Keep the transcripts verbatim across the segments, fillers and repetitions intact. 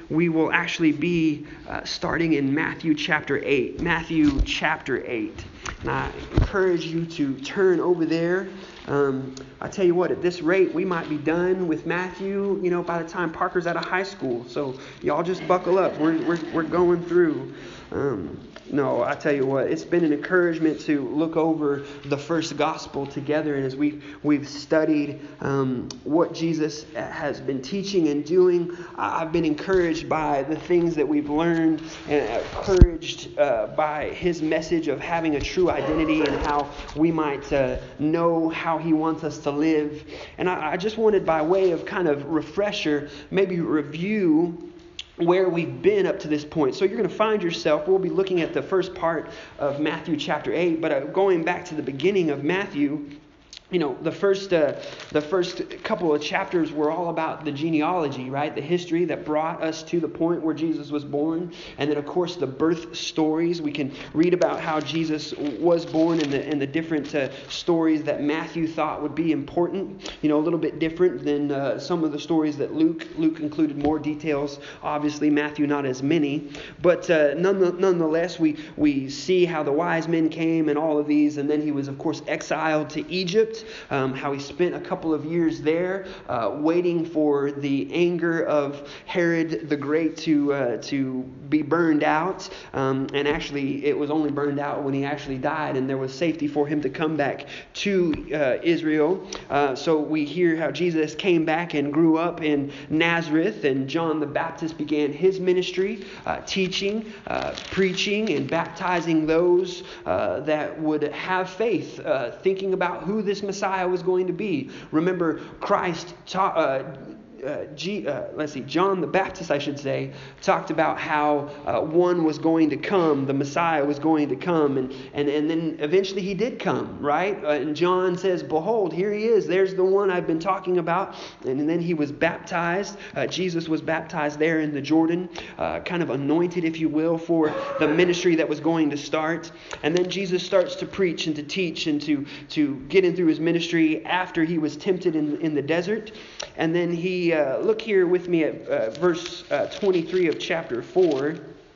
we will actually be uh, starting in Matthew chapter eight. Matthew chapter eight. And I encourage you to turn over there. Um, I tell you what, at this rate, we might be done with Matthew, you know, by the time Parker's out of high school. So y'all just buckle up. We're we're we're going through. Um, no, I tell you what, it's been an encouragement to look over the first gospel together, and as we've we've studied um, what Jesus has been teaching and doing, I've been encouraged by the things that we've learned, and encouraged uh, by His message of having a true identity and how we might uh, know how He wants us to live. And I, I just wanted, by way of kind of refresher, maybe review where we've been up to this point. So you're going to find yourself, we'll be looking at the first part of Matthew chapter eight, but uh, going back to the beginning of Matthew, you know, the first uh, the first couple of chapters were all about the genealogy, right? The history that brought us to the point where Jesus was born. And then, of course, the birth stories. We can read about how Jesus was born and the, and the different uh, stories that Matthew thought would be important. You know, a little bit different than uh, some of the stories that Luke. Luke included more details. Obviously, Matthew not as many. But uh, none, nonetheless, we, we see how the wise men came and all of these. And then he was, of course, exiled to Egypt. Um, how he spent a couple of years there uh, waiting for the anger of Herod the Great to uh, to be burned out. Um, and actually, it was only burned out when he actually died, and there was safety for him to come back to uh, Israel. Uh, so we hear how Jesus came back and grew up in Nazareth, and John the Baptist began his ministry, uh, teaching, uh, preaching, and baptizing those uh, that would have faith, uh, thinking about who this Messiah was going to be. Remember, Christ taught, uh, uh, G, uh, let's see, John the Baptist, I should say, talked about how uh, one was going to come, the Messiah was going to come, and and, and then eventually he did come, right? Uh, and John says, behold, here he is, there's the one I've been talking about. And then he was baptized. Uh, Jesus was baptized there in the Jordan, uh, kind of anointed, if you will, for the ministry that was going to start. And then Jesus starts to preach and to teach and to, to get in through his ministry after he was tempted in, in the desert. And then he Uh, look here with me at uh, verse uh, twenty-three of chapter four.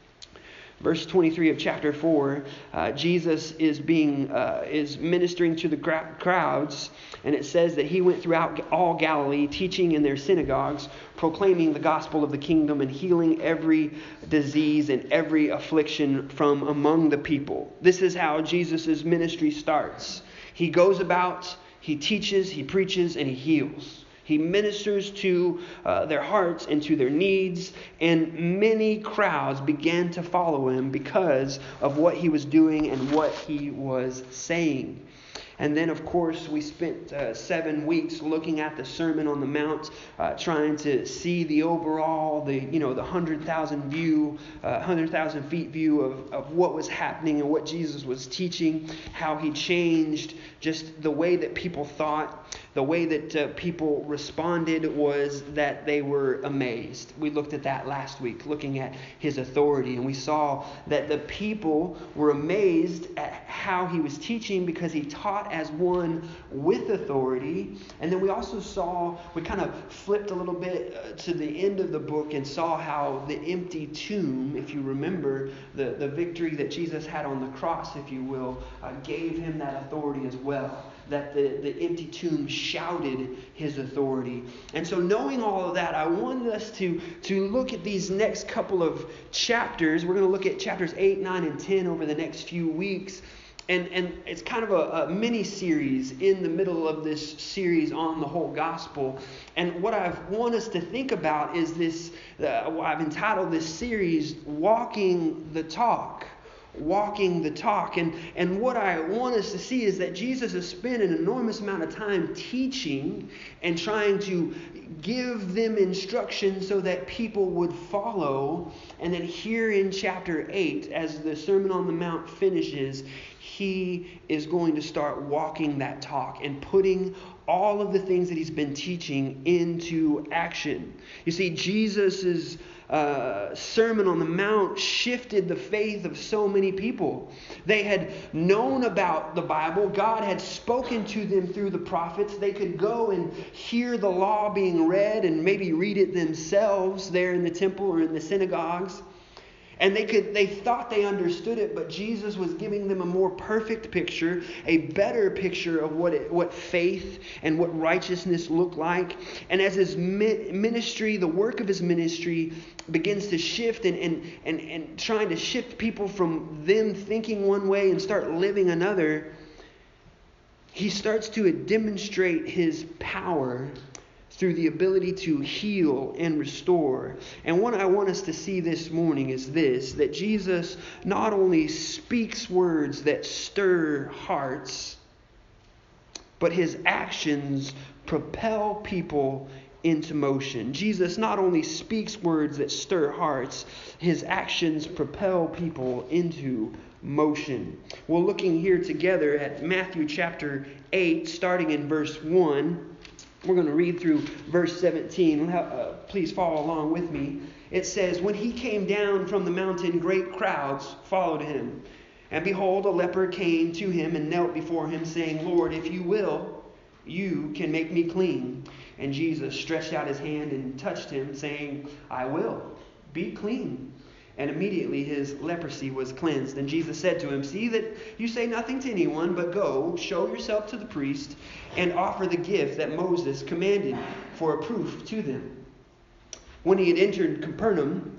Verse twenty-three of chapter four, uh, Jesus is being uh, is ministering to the gra- crowds, and it says that he went throughout all Galilee, teaching in their synagogues, proclaiming the gospel of the kingdom, and healing every disease and every affliction from among the people. This is how Jesus' ministry starts. He goes about, he teaches, he preaches, and he heals. He ministers to uh, their hearts and to their needs, and many crowds began to follow him because of what he was doing and what he was saying. And then, of course, we spent uh, seven weeks looking at the Sermon on the Mount, uh, trying to see the overall, the you know, the hundred thousand view, uh, hundred thousand feet view of, of what was happening and what Jesus was teaching, how he changed just the way that people thought. The way that uh, people responded was that they were amazed. We looked at that last week, looking at his authority, and we saw that the people were amazed at how he was teaching because he taught as one with authority. And then we also saw, we kind of flipped a little bit uh, to the end of the book and saw how the empty tomb, if you remember, the, the victory that Jesus had on the cross, if you will, uh, gave him that authority as well. That the, the empty tomb shouted his authority. And so knowing all of that, I wanted us to, to look at these next couple of chapters. We're going to look at chapters eight, nine, and ten over the next few weeks. And, and it's kind of a, a mini-series in the middle of this series on the whole gospel. And what I want us to think about is this, uh, I've entitled this series, Walking the Talk. Walking the talk. And, and what I want us to see is that Jesus has spent an enormous amount of time teaching and trying to give them instruction so that people would follow. And then here in chapter eight, as the Sermon on the Mount finishes, he is going to start walking that talk and putting all of the things that he's been teaching into action. You see, Jesus is uh, Sermon on the Mount shifted the faith of so many people. They had known about the Bible. God had spoken to them through the prophets. They could go and hear the law being read and maybe read it themselves there in the temple or in the synagogues. And they could they thought they understood it, but Jesus was giving them a more perfect picture, a better picture of what it, what faith and what righteousness looked like. And as his ministry, the work of his ministry begins to shift and, and, and, and trying to shift people from them thinking one way and start living another, he starts to demonstrate his power through the ability to heal and restore. And what I want us to see this morning is this, that Jesus not only speaks words that stir hearts, but his actions propel people into motion. Jesus not only speaks words that stir hearts, his actions propel people into motion. We're looking here together at Matthew chapter eight, starting in verse one. We're going to read through verse seventeen. Uh, please follow along with me. It says, "When he came down from the mountain, great crowds followed him. And behold, a leper came to him and knelt before him, saying, 'Lord, if you will, you can make me clean.' And Jesus stretched out his hand and touched him, saying, 'I will, be clean.' And immediately his leprosy was cleansed. And Jesus said to him, 'See that you say nothing to anyone, but go, show yourself to the priest, and offer the gift that Moses commanded for a proof to them.' When he had entered Capernaum,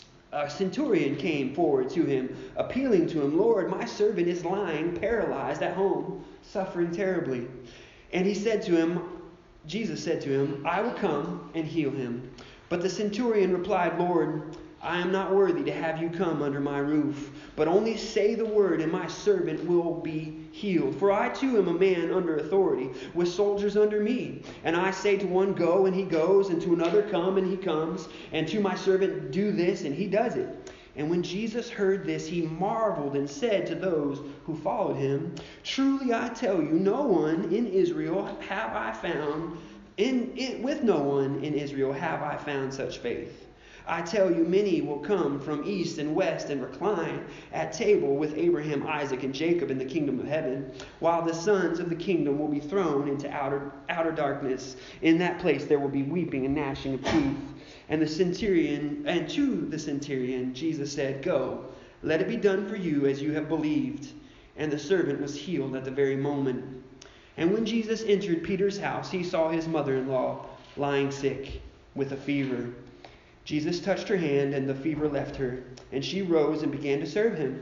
a centurion came forward to him, appealing to him, 'Lord, my servant is lying paralyzed at home, suffering terribly.' And he said to him, Jesus said to him, 'I will come and heal him.' But the centurion replied, 'Lord, I am not worthy to have you come under my roof, but only say the word, and my servant will be healed. For I too am a man under authority, with soldiers under me. And I say to one, go, and he goes, and to another, come, and he comes, and to my servant, do this, and he does it.' And when Jesus heard this, he marveled and said to those who followed him, 'Truly I tell you, no one in Israel have I found, in, in with no one in Israel have I found such faith. I tell you, many will come from east and west and recline at table with Abraham, Isaac, and Jacob in the kingdom of heaven, while the sons of the kingdom will be thrown into outer, outer darkness. In that place there will be weeping and gnashing of teeth.' And the centurion, and to the centurion, Jesus said, 'Go, let it be done for you as you have believed.' And the servant was healed at the very moment. And when Jesus entered Peter's house, he saw his mother-in-law lying sick with a fever. Jesus touched her hand, and the fever left her, and she rose and began to serve him.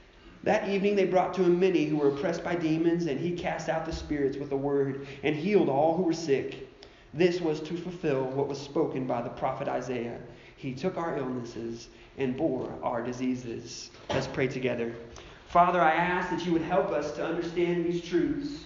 That evening they brought to him many who were oppressed by demons, and he cast out the spirits with a word, and healed all who were sick. This was to fulfill what was spoken by the prophet Isaiah. He took our illnesses and bore our diseases." Let's pray together. Father, I ask that you would help us to understand these truths.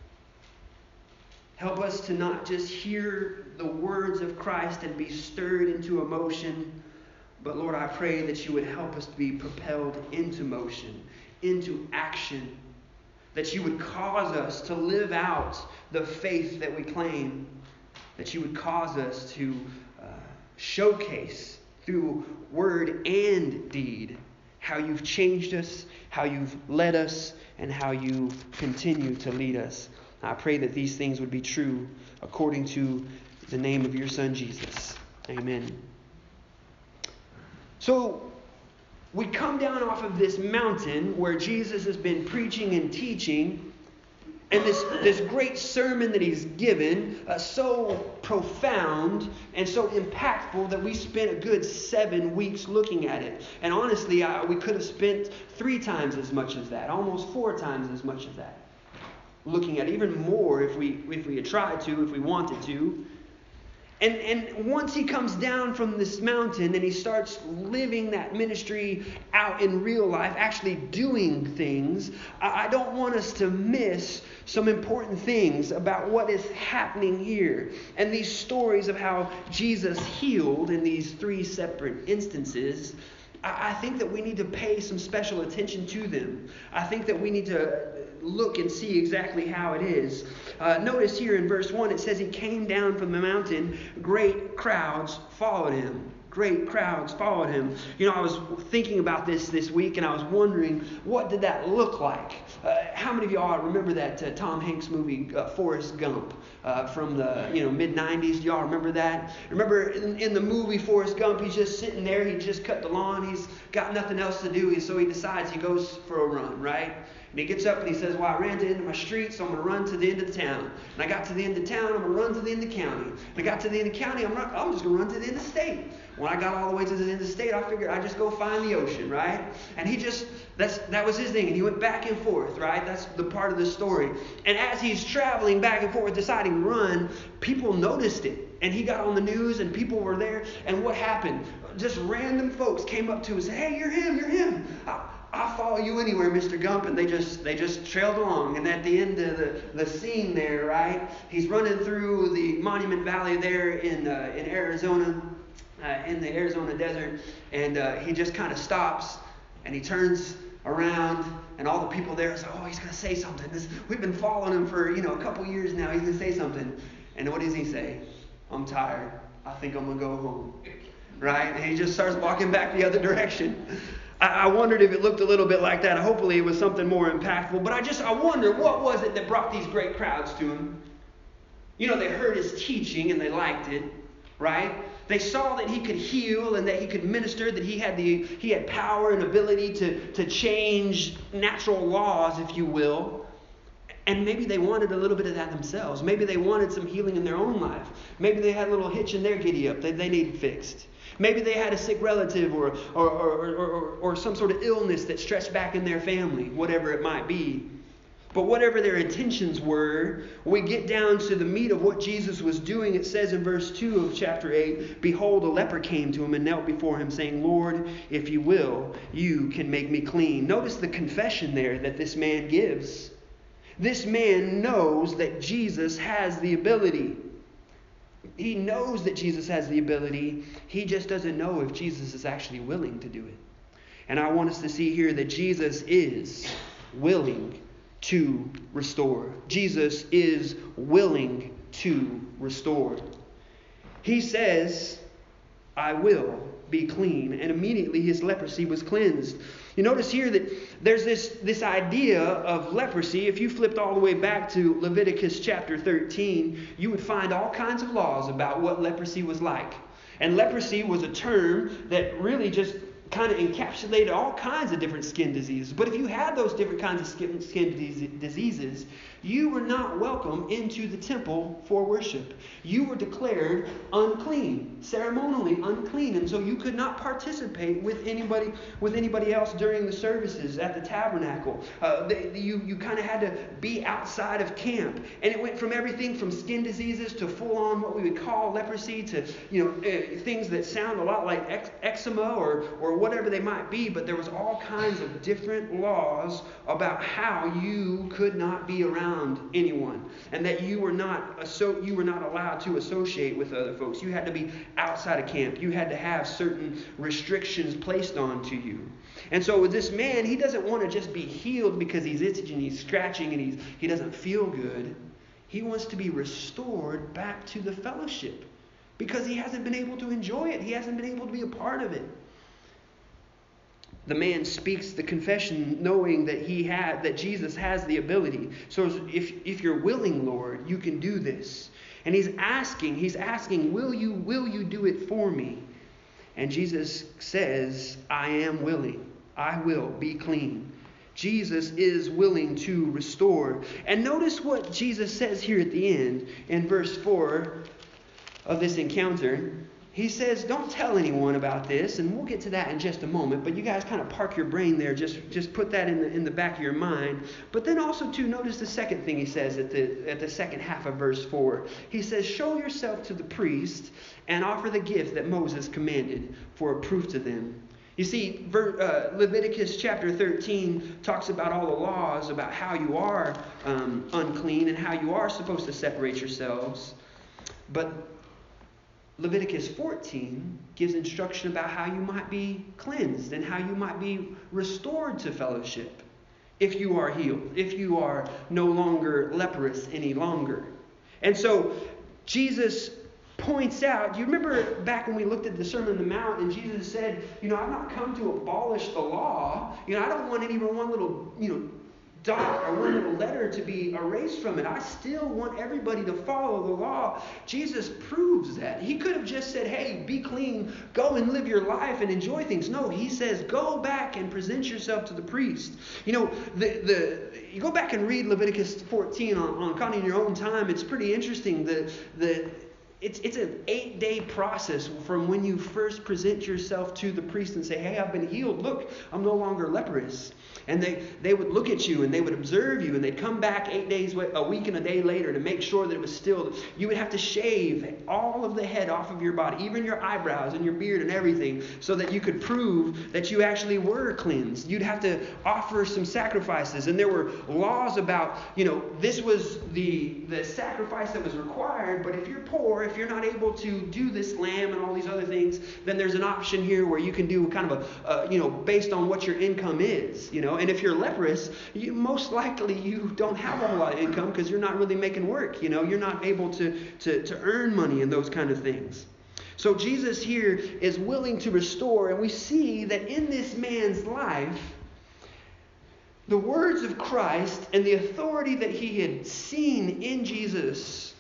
Help us to not just hear the words of Christ and be stirred into emotion, but Lord, I pray that you would help us to be propelled into motion, into action, that you would cause us to live out the faith that we claim, that you would cause us to uh, showcase through word and deed how you've changed us, how you've led us, and how you continue to lead us. I pray that these things would be true according to the name of your Son, Jesus. Amen. So, we come down off of this mountain where Jesus has been preaching and teaching, and this, this great sermon that he's given, uh, so profound and so impactful that we spent a good seven weeks looking at it. And honestly, I, we could have spent three times as much as that, almost four times as much as that. Looking at even more if we if we had tried to, if we wanted to. And and once he comes down from this mountain and he starts living that ministry out in real life, actually doing things, I, I don't want us to miss some important things about what is happening here. And these stories of how Jesus healed in these three separate instances, I, I think that we need to pay some special attention to them. I think that we need to look and see exactly how it is. Uh, notice here in verse one, it says he came down from the mountain. Great crowds followed him. great crowds followed him. You know, I was thinking about this this week, and I was wondering, what did that look like? Uh, how many of y'all remember that uh, Tom Hanks movie, uh, Forrest Gump, uh, from the you know mid nineties? Do y'all remember that? Remember in, in the movie Forrest Gump, he's just sitting there. He just cut the lawn. He's got nothing else to do, so he decides he goes for a run, right? And he gets up and he says, well, I ran to the end of my street, so I'm going to run to the end of the town. And I got to the end of town, I'm going to run to the end of the county. And I got to the end of the county, I'm, run, I'm just going to run to the end of the state. When I got all the way to the end of the state, I figured I'd just go find the ocean, right? And he just, that's that was his thing. And he went back and forth, right? That's the part of the story. And as he's traveling back and forth, deciding to run, people noticed it. And he got on the news and people were there. And what happened? Just random folks came up to him and said, hey, you're him, you're him. I, I'll follow you anywhere, Mister Gump. And they just they just trailed along. And at the end of the, the scene there, right, he's running through the Monument Valley there in uh, in Arizona, uh, in the Arizona desert. And uh, he just kind of stops and he turns around. And all the people there say, oh, he's going to say something. This, we've been following him for, you know, a couple years now. He's going to say something. And what does he say? I'm tired. I think I'm going to go home. Right? And he just starts walking back the other direction. I wondered if it looked a little bit like that. Hopefully it was something more impactful. But I just, I wonder, what was it that brought these great crowds to him? You know, they heard his teaching and they liked it, right? They saw that he could heal and that he could minister, that he had the he had power and ability to, to change natural laws, if you will. And maybe they wanted a little bit of that themselves. Maybe they wanted some healing in their own life. Maybe they had a little hitch in their giddy up that they needed fixed. Maybe they had a sick relative or or, or, or, or or some sort of illness that stretched back in their family, whatever it might be. But whatever their intentions were, we get down to the meat of what Jesus was doing. It says in verse two of chapter eight, behold, a leper came to him and knelt before him, saying, Lord, if you will, you can make me clean. Notice the confession there that this man gives. This man knows that Jesus has the ability. He knows that Jesus has the ability. He just doesn't know if Jesus is actually willing to do it. And I want us to see here that Jesus is willing to restore. Jesus is willing to restore. He says, I will be clean. And immediately his leprosy was cleansed. You notice here that there's this, this idea of leprosy. If you flipped all the way back to Leviticus chapter thirteen, you would find all kinds of laws about what leprosy was like. And leprosy was a term that really just kind of encapsulated all kinds of different skin diseases. But if you had those different kinds of skin, skin diseases, you were not welcome into the temple for worship. You were declared unclean, ceremonially unclean, and so you could not participate with anybody with anybody else during the services at the tabernacle. Uh, they, you you kind of had to be outside of camp, and it went from everything from skin diseases to full-on what we would call leprosy to you know uh, things that sound a lot like ex- eczema or or whatever they might be. But there was all kinds of different laws about how you could not be around anyone, and that you were not so you were not allowed to associate with other folks. You had to be outside of camp. You had to have certain restrictions placed onto you. And so with this man, he doesn't want to just be healed because he's itching, he's scratching, and he's he doesn't feel good. He wants to be restored back to the fellowship because he hasn't been able to enjoy it. He hasn't been able to be a part of it. The man speaks the confession knowing that he had that Jesus has the ability. So if if you're willing, Lord, you can do this. And he's asking, he's asking, will you will you do it for me? And Jesus says, I am willing. I will be clean. Jesus is willing to restore. And notice what Jesus says here at the end in verse four of this encounter. He says, don't tell anyone about this, and we'll get to that in just a moment, but you guys kind of park your brain there, just, just put that in the, in the back of your mind. But then also, too, notice the second thing he says at the, at the second half of verse four. He says, show yourself to the priest and offer the gift that Moses commanded for a proof to them. You see, uh, Leviticus chapter thirteen talks about all the laws about how you are um, unclean and how you are supposed to separate yourselves. But Leviticus fourteen gives instruction about how you might be cleansed and how you might be restored to fellowship if you are healed, if you are no longer leprous any longer. And so Jesus points out, do you remember back when we looked at the Sermon on the Mount and Jesus said, you know, I've not come to abolish the law. You know, I don't want even one little, you know, dot or one little letter to be erased from it. I still want everybody to follow the law. Jesus proves that. He could have just said, hey, be clean, go and live your life and enjoy things. No, he says, go back and present yourself to the priest. You know, the the you go back and read Leviticus fourteen on, on kind of in your own time. It's pretty interesting. The the It's it's an eight-day process from when you first present yourself to the priest and say, hey, I've been healed. Look, I'm no longer leprous. And they, they would look at you and they would observe you, and they'd come back eight days, a week and a day later to make sure that it was still. You would have to shave all of the head off of your body, even your eyebrows and your beard and everything, so that you could prove that you actually were cleansed. You'd have to offer some sacrifices. And there were laws about, you know, this was the, the sacrifice that was required, but if you're poor, if you're not able to do this lamb and all these other things, then there's an option here where you can do kind of a, uh, you know, based on what your income is, you know. And if you're leprous, you most likely you don't have a whole lot of income because you're not really making work, you know. You're not able to, to, to earn money and those kind of things. So Jesus here is willing to restore, and we see that in this man's life, the words of Christ and the authority that he had seen in Jesus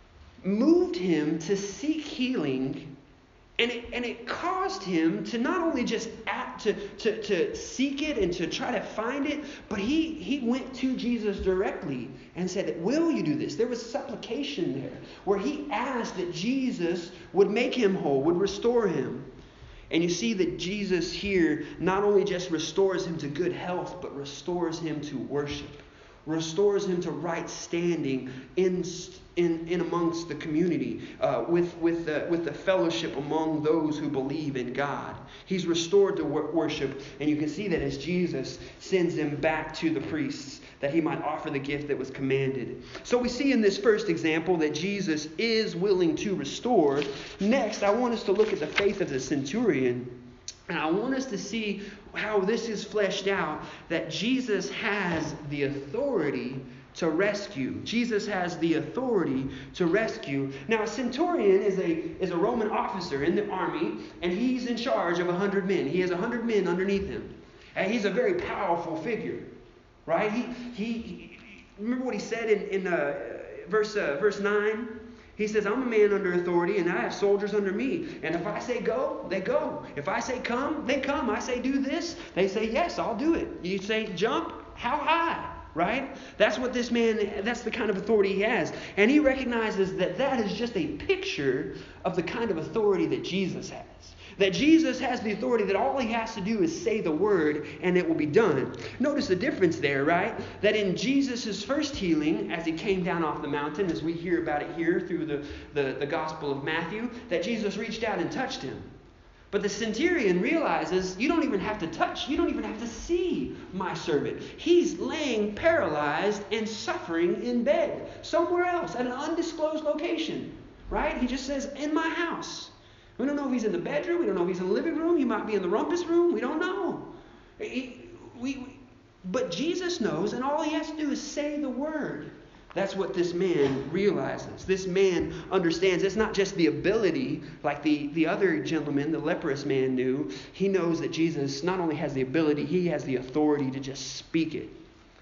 moved him to seek healing, and it, and it caused him to not only just act, to, to, to seek it and to try to find it, but he, he went to Jesus directly and said, will you do this? There was supplication there where he asked that Jesus would make him whole, would restore him. And you see that Jesus here not only just restores him to good health, but restores him to worship, restores him to right standing in in, in amongst the community, uh, with with the, with the fellowship among those who believe in God. He's restored to wor- worship, and you can see that as Jesus sends him back to the priests, that he might offer the gift that was commanded. So we see in this first example that Jesus is willing to restore. Next, I want us to look at the faith of the centurion. And I want us to see how this is fleshed out, that Jesus has the authority to rescue. Jesus has the authority to rescue. Now, a centurion is a is a Roman officer in the army, and he's in charge of a hundred men. He has a hundred men underneath him. And he's a very powerful figure, right? He he, he remember what he said in, in uh, verse uh, verse nine? He says, I'm a man under authority, and I have soldiers under me. And if I say go, they go. If I say come, they come. I say do this, they say yes, I'll do it. You say jump, how high? Right? That's what this man, that's the kind of authority he has. And he recognizes that that is just a picture of the kind of authority that Jesus has. That Jesus has the authority that all he has to do is say the word and it will be done. Notice the difference there, right? That in Jesus' first healing, as he came down off the mountain, as we hear about it here through the, the, the Gospel of Matthew, that Jesus reached out and touched him. But the centurion realizes, you don't even have to touch, you don't even have to see my servant. He's laying paralyzed and suffering in bed somewhere else at an undisclosed location, right? He just says, in my house. We don't know if he's in the bedroom. We don't know if he's in the living room. He might be in the rumpus room. We don't know. He, we, we, but Jesus knows, and all he has to do is say the word. That's what this man realizes. This man understands it's not just the ability like the, the other gentleman, the leprous man, knew. He knows that Jesus not only has the ability, he has the authority to just speak it.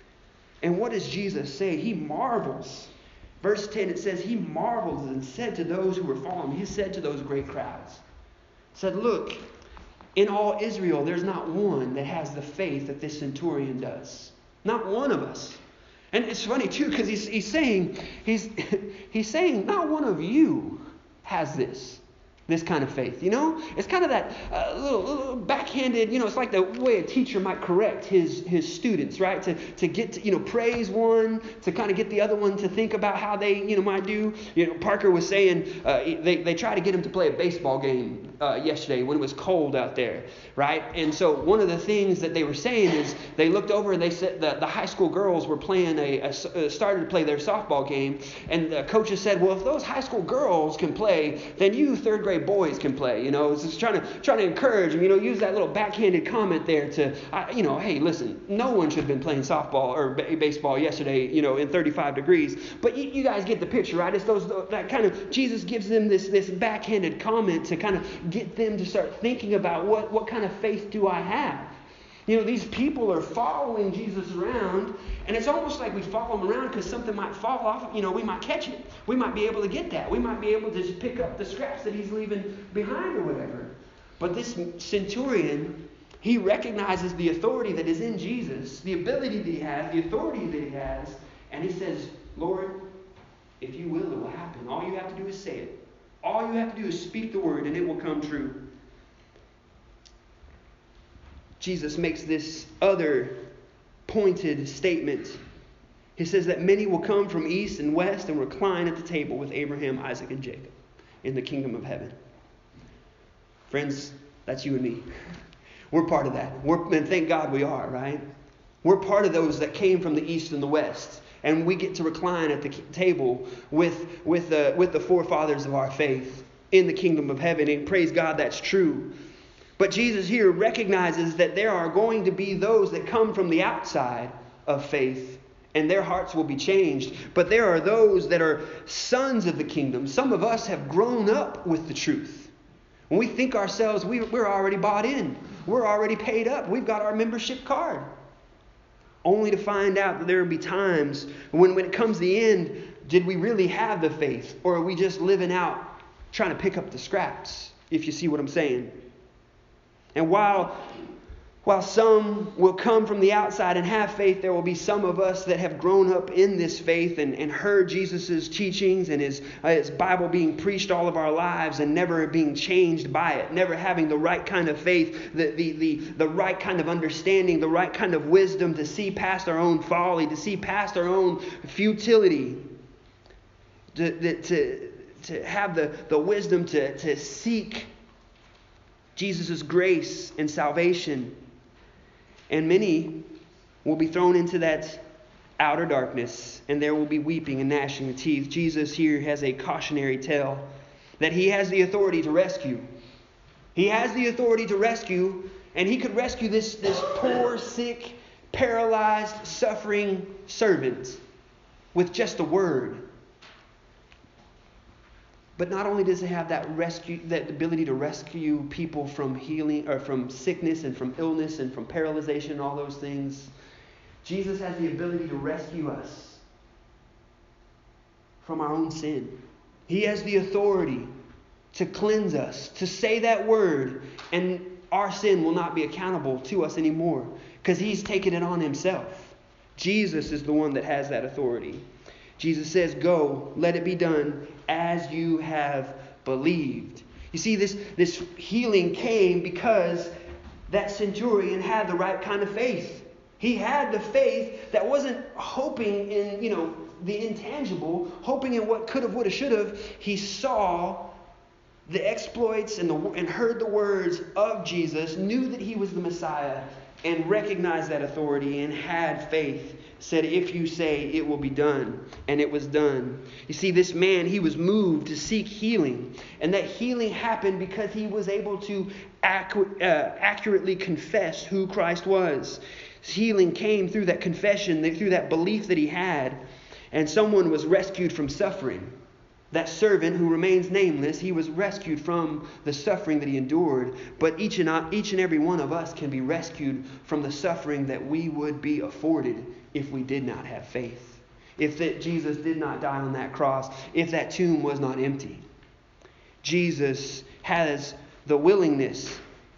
And what does Jesus say? He marvels. Verse ten, it says, he marveled and said to those who were following him, he said to those great crowds, said, look, in all Israel, there's not one that has the faith that this centurion does. Not one of us. And it's funny too, because he's he's saying he's he's saying not one of you has this this kind of faith. You know, it's kind of that uh, little, little backhanded. You know, it's like the way a teacher might correct his his students, right? To to get to, you know, praise one, to kind of get the other one to think about how they you know might do. You know, Parker was saying uh, they they tried to get him to play a baseball game uh, yesterday when it was cold out there, right? And so one of the things that they were saying is they looked over and they said the, the high school girls were playing a, a uh, started to play their softball game, and the coaches said, well, if those high school girls can play, then you third grade boys can play. You know, it's just trying to trying to encourage them. You know, use that little backhanded comment there to, uh, you know, hey, listen, no one should have been playing softball or b- baseball yesterday, you know, in thirty-five degrees. But you, you guys get the picture, right? It's those that kind of Jesus gives them this this backhanded comment to kind of get them to start thinking about what what kind of faith do I have. You know, these people are following Jesus around, and it's almost like we follow him around because something might fall off. You know, we might catch it. We might be able to get that. We might be able to just pick up the scraps that he's leaving behind or whatever. But this centurion, he recognizes the authority that is in Jesus, the ability that he has, the authority that he has, and he says, Lord, if you will, it will happen. All you have to do is say it. All you have to do is speak the word, and it will come true. Jesus makes this other pointed statement. He says that many will come from east and west and recline at the table with Abraham, Isaac, and Jacob in the kingdom of heaven. Friends, that's you and me. We're part of that. We're, and thank God we are, right? We're part of those that came from the east and the west. And we get to recline at the table with, with, the, with the forefathers of our faith in the kingdom of heaven. And praise God, that's true. But Jesus here recognizes that there are going to be those that come from the outside of faith, and their hearts will be changed. But there are those that are sons of the kingdom. Some of us have grown up with the truth. When we think ourselves, we, we're already bought in. We're already paid up. We've got our membership card. Only to find out that there will be times when, when it comes to the end, did we really have the faith? Or are we just living out trying to pick up the scraps, if you see what I'm saying? And while, while some will come from the outside and have faith, there will be some of us that have grown up in this faith and, and heard Jesus' teachings and his, uh, his Bible being preached all of our lives and never being changed by it, never having the right kind of faith, the, the, the, the right kind of understanding, the right kind of wisdom to see past our own folly, to see past our own futility, to, to, to have the, the wisdom to, to seek Jesus' grace and salvation. And many will be thrown into that outer darkness, and there will be weeping and gnashing of teeth. Jesus here has a cautionary tale that he has the authority to rescue. He has the authority to rescue, and he could rescue this, this poor, sick, paralyzed, suffering servant with just a word. But not only does he have that rescue, that ability to rescue people from healing or from sickness and from illness and from paralyzation and all those things, Jesus has the ability to rescue us from our own sin. He has the authority to cleanse us, to say that word, and our sin will not be accountable to us anymore because he's taken it on himself. Jesus is the one that has that authority. Jesus says, go, let it be done as you have believed. You see, this, this healing came because that centurion had the right kind of faith. He had the faith that wasn't hoping in, you know, the intangible, hoping in what could have, would have, should have. He saw the exploits and, the, and heard the words of Jesus, knew that he was the Messiah, and recognized that authority and had faith. Said, if you say, it will be done. And it was done. You see, this man, he was moved to seek healing. And that healing happened because he was able to accu- uh, accurately confess who Christ was. Healing came through that confession, through that belief that he had. And someone was rescued from suffering. That servant who remains nameless, he was rescued from the suffering that he endured. But each and, each and every one of us can be rescued from the suffering that we would be afforded if we did not have faith. If that Jesus did not die on that cross. If that tomb was not empty. Jesus has the willingness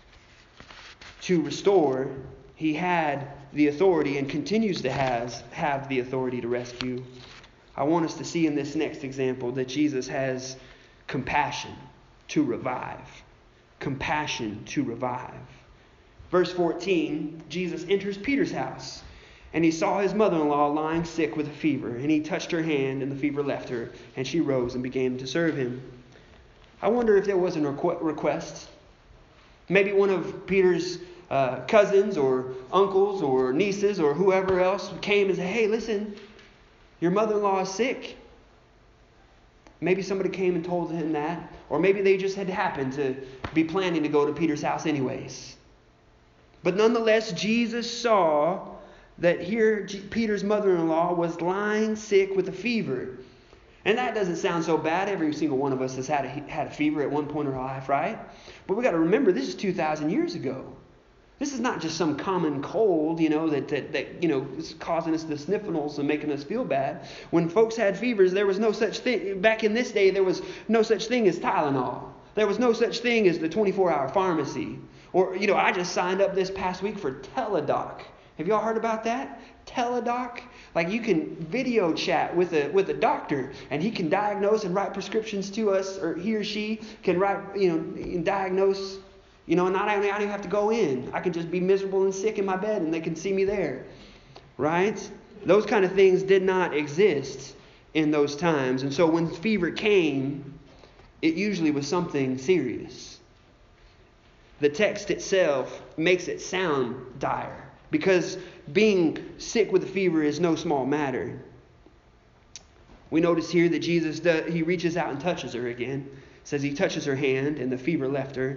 to restore. He had the authority and continues to has, have the authority to rescue. I want us to see in this next example that Jesus has compassion to revive. Compassion to revive. Verse fourteen, Jesus enters Peter's house, and he saw his mother-in-law lying sick with a fever, and he touched her hand, and the fever left her, and she rose and began to serve him. I wonder if there was a request. Maybe one of Peter's uh, cousins or uncles or nieces or whoever else came and said, hey, listen, your mother-in-law is sick. Maybe somebody came and told him that. Or maybe they just had happened to be planning to go to Peter's house anyways. But nonetheless, Jesus saw that here Peter's mother-in-law was lying sick with a fever. And that doesn't sound so bad. Every single one of us has had a, had a fever at one point in our life, right? But we got to remember, this is two thousand years ago. This is not just some common cold, you know, that, that, that you know, is causing us the sniffles and making us feel bad. When folks had fevers, there was no such thing. Back in this day, there was no such thing as Tylenol. There was no such thing as the twenty-four hour pharmacy. Or, you know, I just signed up this past week for Teladoc. Have y'all heard about that? Teladoc? Like you can video chat with a with a doctor, and he can diagnose and write prescriptions to us, or he or she can write, you know, diagnose, you know, and not, I don't even have to go in. I can just be miserable and sick in my bed, and they can see me there, right? Those kind of things did not exist in those times. And so when fever came, it usually was something serious. The text itself makes it sound dire, because being sick with a fever is no small matter. We notice here that Jesus, does, he reaches out and touches her again. It says he touches her hand and the fever left her.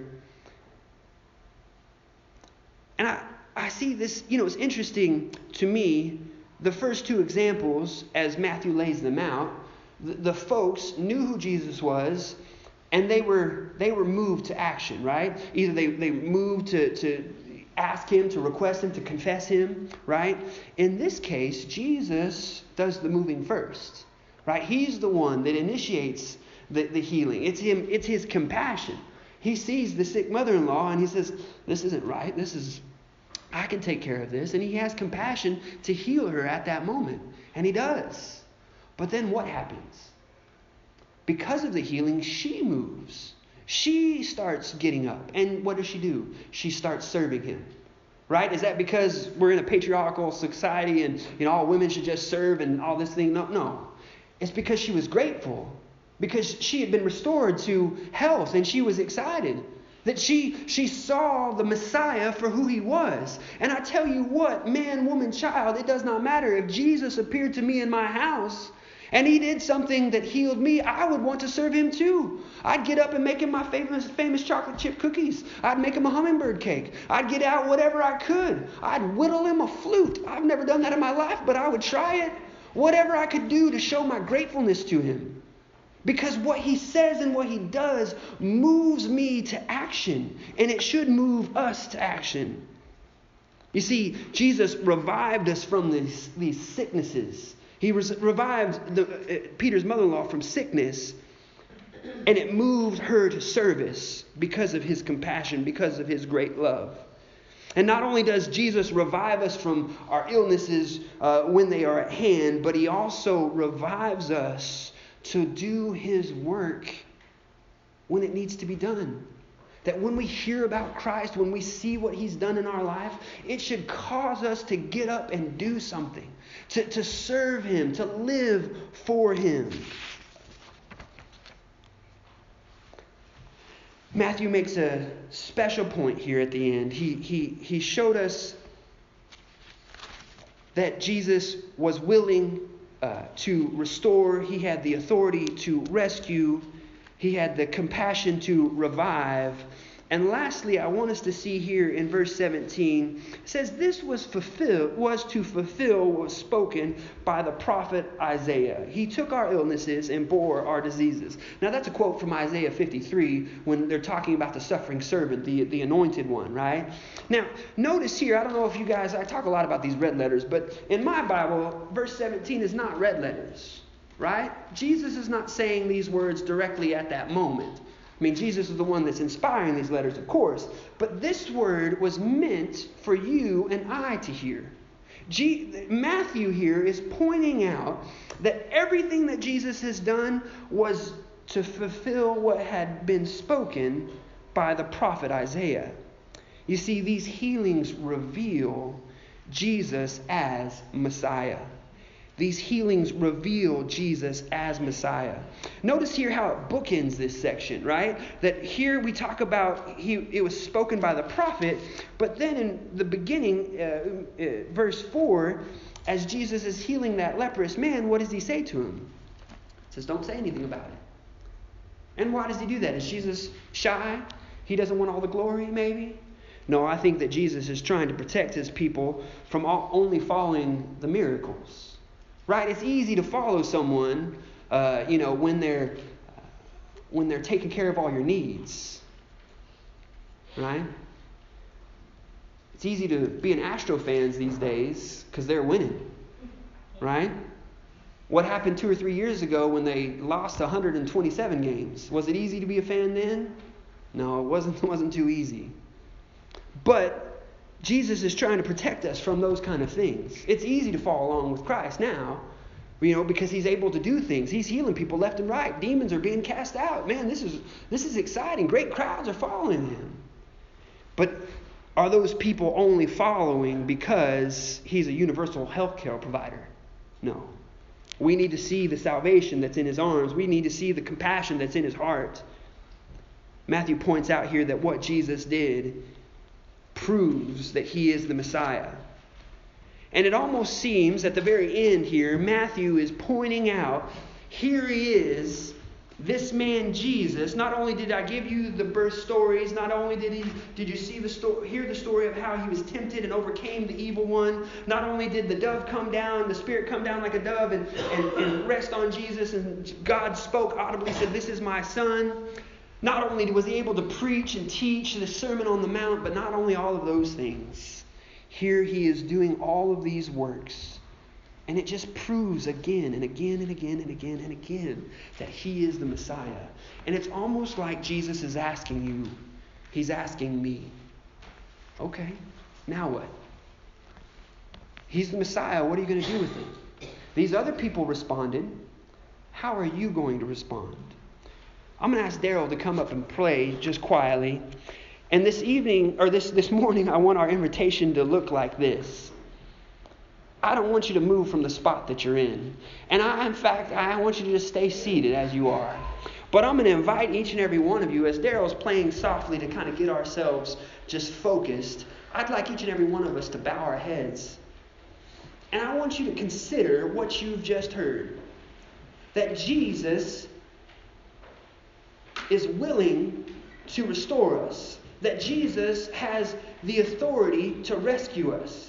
And I, I see this, you know, it's interesting to me, the first two examples, as Matthew lays them out, the, the folks knew who Jesus was, and they were they were moved to action, right? Either they, they moved to, to ask him, to request him, to confess him, right? In this case, Jesus does the moving first, right? He's the one that initiates the, the healing. It's him. It's his compassion. He sees the sick mother-in-law and he says, this isn't right. This is, I can take care of this. And he has compassion to heal her at that moment. And he does. But then what happens? Because of the healing, she moves. She starts getting up. And what does she do? She starts serving him. Right? Is that because we're in a patriarchal society and, you know, all women should just serve and all this thing? No, no. It's because she was grateful. Because she had been restored to health and she was excited. That she she saw the Messiah for who he was. And I tell you what, man, woman, child, it does not matter. If Jesus appeared to me in my house and he did something that healed me, I would want to serve him too. I'd get up and make him my famous, famous chocolate chip cookies. I'd make him a hummingbird cake. I'd get out whatever I could. I'd whittle him a flute. I've never done that in my life, but I would try it. Whatever I could do to show my gratefulness to him. Because what he says and what he does moves me to action. And it should move us to action. You see, Jesus revived us from these, these sicknesses. He res- revived the, uh, Peter's mother-in-law from sickness. And it moved her to service because of his compassion, because of his great love. And not only does Jesus revive us from our illnesses uh, when they are at hand, but he also revives us to do his work when it needs to be done. That when we hear about Christ, when we see what he's done in our life, it should cause us to get up and do something. To, to serve him, to live for him. Matthew makes a special point here at the end. He, he, he showed us that Jesus was willing uh, to restore. He had the authority to rescue. He had the compassion to revive. And lastly, I want us to see here in verse seventeen, it says this was fulfilled, was to fulfill what was spoken by the prophet Isaiah. He took our illnesses and bore our diseases. Now that's a quote from Isaiah fifty-three when they're talking about the suffering servant, the, the anointed one, right? Now, notice here, I don't know if you guys, I talk a lot about these red letters, but in my Bible, verse seventeen is not red letters, right? Jesus is not saying these words directly at that moment. I mean, Jesus is the one that's inspiring these letters, of course. But this word was meant for you and I to hear. G- Matthew here is pointing out that everything that Jesus has done was to fulfill what had been spoken by the prophet Isaiah. You see, these healings reveal Jesus as Messiah. These healings reveal Jesus as Messiah. Notice here how it bookends this section, right? That here we talk about he, it was spoken by the prophet, but then in the beginning, uh, uh, verse four, as Jesus is healing that leprous man, what does he say to him? He says, don't say anything about it. And why does he do that? Is Jesus shy? He doesn't want all the glory, maybe? No, I think that Jesus is trying to protect his people from all, only following the miracles. Right? It's easy to follow someone, uh, you know, when they're when they're taking care of all your needs. Right? It's easy to be an Astro fans these days because they're winning. Right? What happened two or three years ago when they lost one hundred twenty-seven games? Was it easy to be a fan then? No, it wasn't, it wasn't too easy. But Jesus is trying to protect us from those kind of things. It's easy to follow along with Christ now, you know, because he's able to do things. He's healing people left and right. Demons are being cast out. Man, this is this is exciting. Great crowds are following him. But are those people only following because he's a universal health care provider? No. We need to see the salvation that's in his arms. We need to see the compassion that's in his heart. Matthew points out here that what Jesus did proves that he is the Messiah. And it almost seems at the very end here, Matthew is pointing out, here he is, this man Jesus. Not only did I give you the birth stories, not only did he did you see the story, hear the story of how he was tempted and overcame the evil one. Not only did the dove come down, the Spirit come down like a dove and, and, and rest on Jesus, and God spoke audibly, said, "This is my son." Not only was he able to preach and teach the Sermon on the Mount, but not only all of those things. Here he is doing all of these works. And it just proves again and again and again and again and again that he is the Messiah. And it's almost like Jesus is asking you, he's asking me, okay, now what? He's the Messiah. What are you going to do with him? These other people responded. How are you going to respond? I'm going to ask Daryl to come up and play just quietly. And this evening, or this, this morning, I want our invitation to look like this. I don't want you to move from the spot that you're in. And I, in fact, I want you to just stay seated as you are. But I'm going to invite each and every one of you, as Daryl's playing softly to kind of get ourselves just focused, I'd like each and every one of us to bow our heads. And I want you to consider what you've just heard. That Jesus is willing to restore us. That Jesus has the authority to rescue us.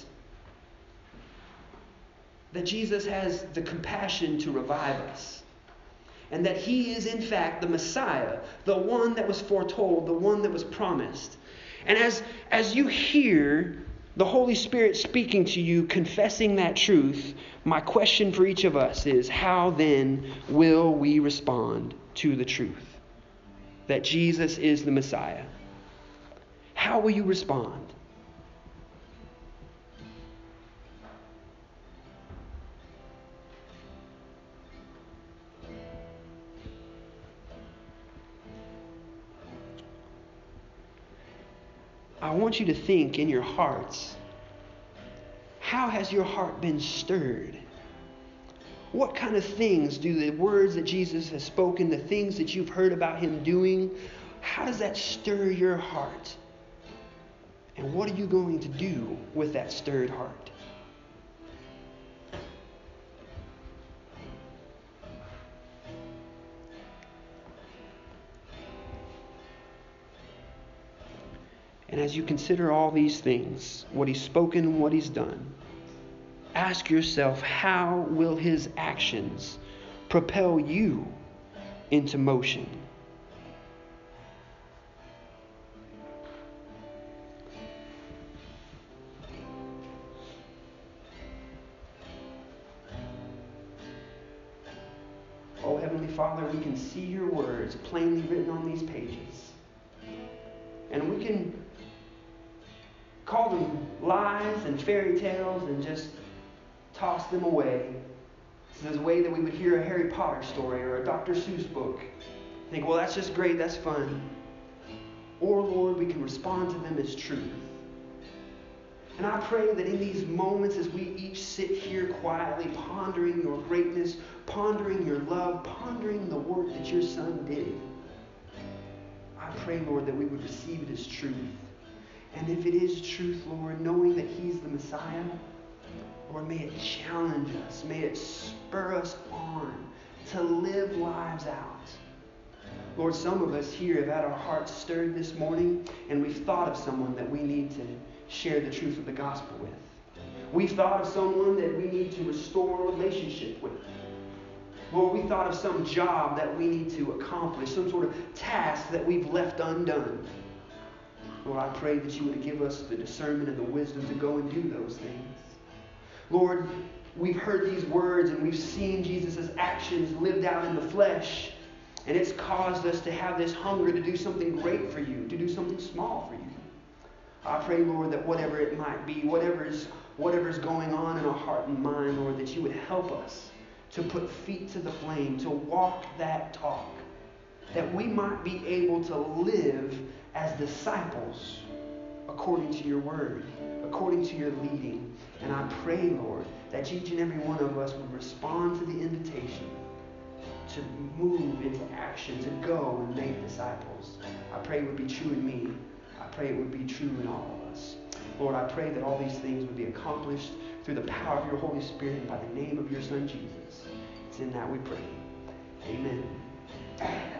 That Jesus has the compassion to revive us. And that he is in fact the Messiah, the one that was foretold, the one that was promised. And as, as you hear the Holy Spirit speaking to you, confessing that truth, my question for each of us is, how then will we respond to the truth? That Jesus is the Messiah. How will you respond? I want you to think in your hearts, how has your heart been stirred? What kind of things do the words that Jesus has spoken, the things that you've heard about him doing, how does that stir your heart? And what are you going to do with that stirred heart? And as you consider all these things, what he's spoken and what he's done, ask yourself, how will his actions propel you into motion? Oh, Heavenly Father, we can see your words plainly written on these pages. And we can call them lies and fairy tales and just toss them away. It's the way that we would hear a Harry Potter story or a Doctor Seuss book. Think, well, that's just great, that's fun. Or, Lord, we can respond to them as truth. And I pray that in these moments as we each sit here quietly pondering your greatness, pondering your love, pondering the work that your Son did, I pray, Lord, that we would receive it as truth. And if it is truth, Lord, knowing that he's the Messiah, Lord, may it challenge us. May it spur us on to live lives out Lord, some of us here have had our hearts stirred this morning, and we've thought of someone that we need to share the truth of the gospel with. We've thought of someone that we need to restore a relationship with. Lord, we thought of some job that we need to accomplish, some sort of task that we've left undone. Lord, I pray that you would give us the discernment and the wisdom to go and do those things. Lord, we've heard these words and we've seen Jesus' actions lived out in the flesh. And it's caused us to have this hunger to do something great for you, to do something small for you. I pray, Lord, that whatever it might be, whatever's, whatever's going on in our heart and mind, Lord, that you would help us to put feet to the flame, to walk that talk, that we might be able to live as disciples according to your word, according to your leading. And I pray, Lord, that each and every one of us would respond to the invitation to move into action, to go and make disciples. I pray it would be true in me. I pray it would be true in all of us. Lord, I pray that all these things would be accomplished through the power of your Holy Spirit and by the name of your Son, Jesus. It's in that we pray. Amen.